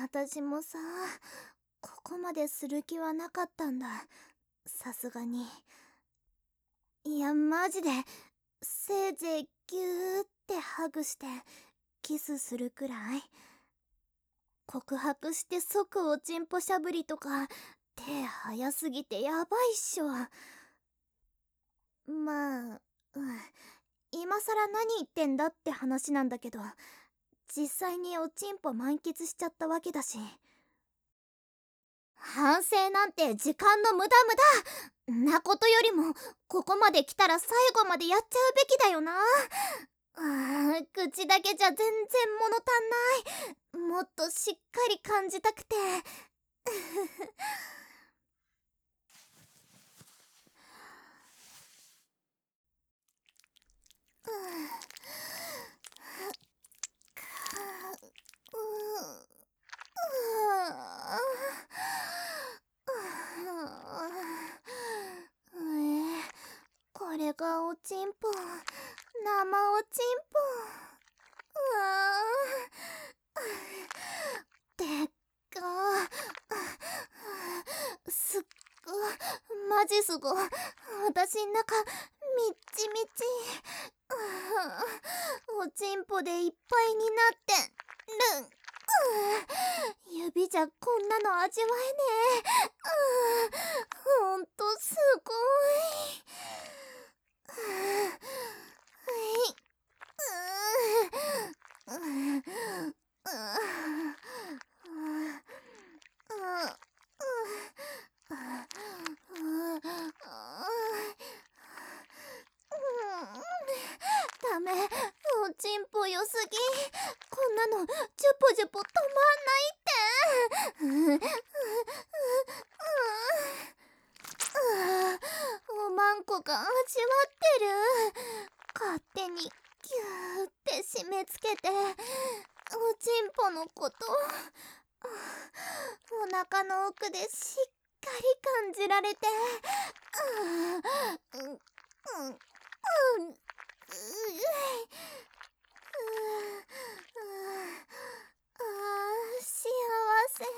私もさ、ここまでする気はなかったんだ。さすがに。いや、マジで、せいぜいギューってハグして、キスするくらい。告白して即おちんぽしゃぶりとか、手早すぎてやばいっしょ。まあ、今さら何言ってんだって話なんだけど、実際におちんぽ満喫しちゃったわけだし。反省なんて時間の無駄無駄なことよりも、ここまで来たら最後までやっちゃうべきだよな。口だけじゃ全然物足んない。もっとしっかり感じたくて。これがおちんぽ、生おちんぽ。でっかすっご、マジすご。私ん中みっちみち。おちんぽでいっぱいになってる。指じゃこんなの味わえねえ。ほんとすごい。ダメ、おちんぽ良すぎ。こんなのジュポジュポ止まんないって。おまんこが味わってる。勝手にギューって締め付けて、おちんぽのこと、お腹の奥でしっかり感じられて、幸せ。